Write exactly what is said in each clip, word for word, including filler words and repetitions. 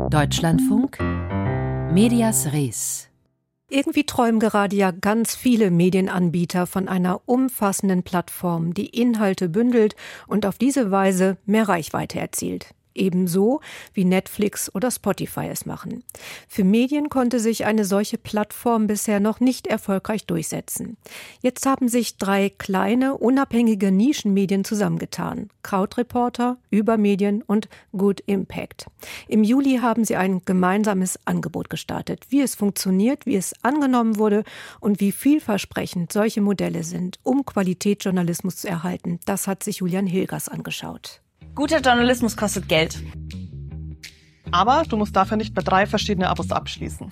Deutschlandfunk Medias Res. Irgendwie träumen gerade ja ganz viele Medienanbieter von einer umfassenden Plattform, die Inhalte bündelt und auf diese Weise mehr Reichweite erzielt. Ebenso wie Netflix oder Spotify es machen. Für Medien konnte sich eine solche Plattform bisher noch nicht erfolgreich durchsetzen. Jetzt haben sich drei kleine, unabhängige Nischenmedien zusammengetan. Krautreporter, Übermedien und Good Impact. Im Juli haben sie ein gemeinsames Angebot gestartet. Wie es funktioniert, wie es angenommen wurde und wie vielversprechend solche Modelle sind, um Qualitätsjournalismus zu erhalten, das hat sich Julian Hilgers angeschaut. Guter Journalismus kostet Geld. Aber du musst dafür nicht mehr drei verschiedene Abos abschließen.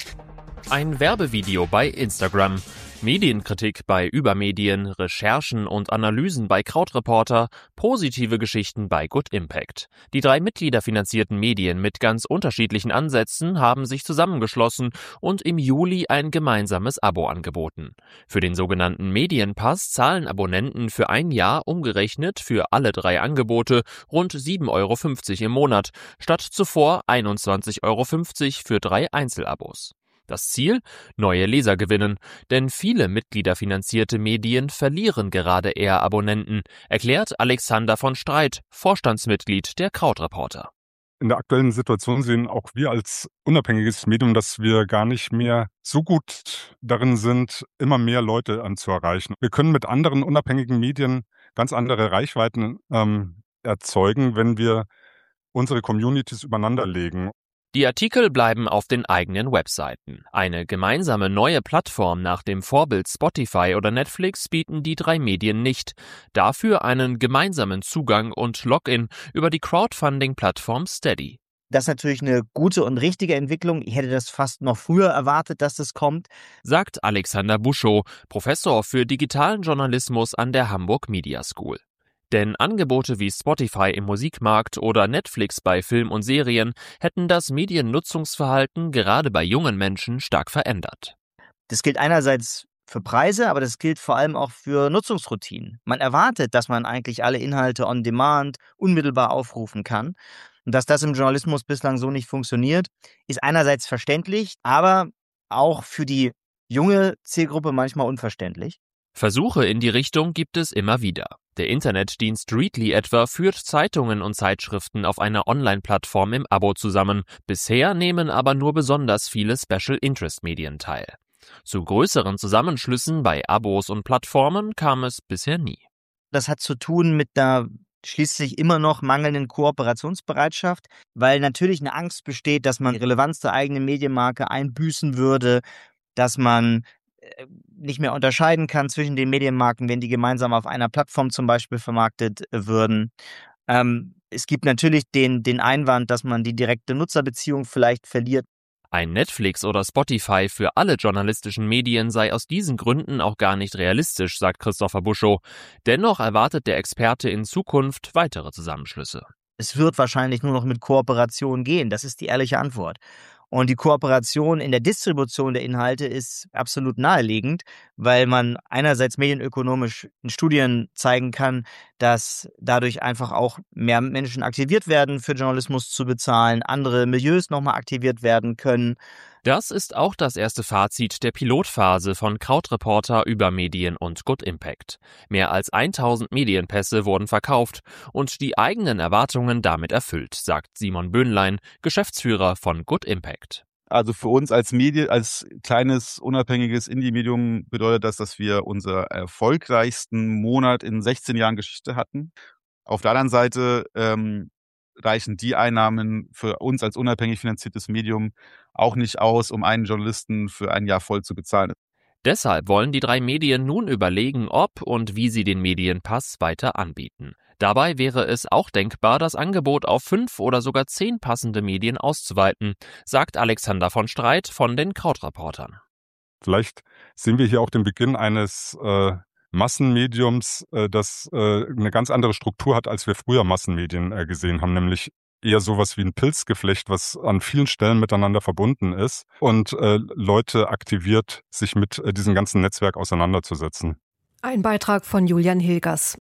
Ein Werbevideo bei Instagram, Medienkritik bei Übermedien, Recherchen und Analysen bei Krautreporter, positive Geschichten bei Good Impact. Die drei mitgliederfinanzierten Medien mit ganz unterschiedlichen Ansätzen haben sich zusammengeschlossen und im Juli ein gemeinsames Abo angeboten. Für den sogenannten Medienpass zahlen Abonnenten für ein Jahr umgerechnet für alle drei Angebote rund sieben Euro fünfzig im Monat, statt zuvor einundzwanzig Euro fünfzig für drei Einzelabos. Das Ziel? Neue Leser gewinnen, denn viele mitgliederfinanzierte Medien verlieren gerade eher Abonnenten, erklärt Alexander von Streit, Vorstandsmitglied der Krautreporter. In der aktuellen Situation sehen auch wir als unabhängiges Medium, dass wir gar nicht mehr so gut darin sind, immer mehr Leute anzuerreichen. Wir können mit anderen unabhängigen Medien ganz andere Reichweiten ähm, erzeugen, wenn wir unsere Communities übereinander legen. Die Artikel bleiben auf den eigenen Webseiten. Eine gemeinsame neue Plattform nach dem Vorbild Spotify oder Netflix bieten die drei Medien nicht. Dafür einen gemeinsamen Zugang und Login über die Crowdfunding-Plattform Steady. Das ist natürlich eine gute und richtige Entwicklung. Ich hätte das fast noch früher erwartet, dass das kommt, sagt Alexander Buschow, Professor für digitalen Journalismus an der Hamburg Media School. Denn Angebote wie Spotify im Musikmarkt oder Netflix bei Film und Serien hätten das Mediennutzungsverhalten gerade bei jungen Menschen stark verändert. Das gilt einerseits für Preise, aber das gilt vor allem auch für Nutzungsroutinen. Man erwartet, dass man eigentlich alle Inhalte on demand unmittelbar aufrufen kann. Und dass das im Journalismus bislang so nicht funktioniert, ist einerseits verständlich, aber auch für die junge Zielgruppe manchmal unverständlich. Versuche in die Richtung gibt es immer wieder. Der Internetdienst Readly etwa führt Zeitungen und Zeitschriften auf einer Online-Plattform im Abo zusammen. Bisher nehmen aber nur besonders viele Special-Interest-Medien teil. Zu größeren Zusammenschlüssen bei Abos und Plattformen kam es bisher nie. Das hat zu tun mit der schließlich immer noch mangelnden Kooperationsbereitschaft, weil natürlich eine Angst besteht, dass man die Relevanz der eigenen Medienmarke einbüßen würde, dass man nicht mehr unterscheiden kann zwischen den Medienmarken, wenn die gemeinsam auf einer Plattform zum Beispiel vermarktet würden. Ähm, es gibt natürlich den, den Einwand, dass man die direkte Nutzerbeziehung vielleicht verliert. Ein Netflix oder Spotify für alle journalistischen Medien sei aus diesen Gründen auch gar nicht realistisch, sagt Christopher Buschow. Dennoch erwartet der Experte in Zukunft weitere Zusammenschlüsse. Es wird wahrscheinlich nur noch mit Kooperation gehen, das ist die ehrliche Antwort. Und die Kooperation in der Distribution der Inhalte ist absolut naheliegend, weil man einerseits medienökonomisch in Studien zeigen kann, dass dadurch einfach auch mehr Menschen aktiviert werden, für Journalismus zu bezahlen, andere Milieus nochmal aktiviert werden können. Das ist auch das erste Fazit der Pilotphase von Krautreporter, Übermedien und Good Impact. Mehr als tausend Medienpässe wurden verkauft und die eigenen Erwartungen damit erfüllt, sagt Simon Böhnlein, Geschäftsführer von Good Impact. Also für uns als Medien, als kleines, unabhängiges Indie-Medium bedeutet das, dass wir unseren erfolgreichsten Monat in sechzehn Jahren Geschichte hatten. Auf der anderen Seite ähm, reichen die Einnahmen für uns als unabhängig finanziertes Medium auch nicht aus, um einen Journalisten für ein Jahr voll zu bezahlen. Deshalb wollen die drei Medien nun überlegen, ob und wie sie den Medienpass weiter anbieten. Dabei wäre es auch denkbar, das Angebot auf fünf oder sogar zehn passende Medien auszuweiten, sagt Alexander von Streit von den Krautreportern. Vielleicht sehen wir hier auch den Beginn eines äh, Massenmediums, äh, das äh, eine ganz andere Struktur hat, als wir früher Massenmedien äh, gesehen haben, nämlich eher sowas wie ein Pilzgeflecht, was an vielen Stellen miteinander verbunden ist und äh, Leute aktiviert, sich mit äh, diesem ganzen Netzwerk auseinanderzusetzen. Ein Beitrag von Julian Hilgers.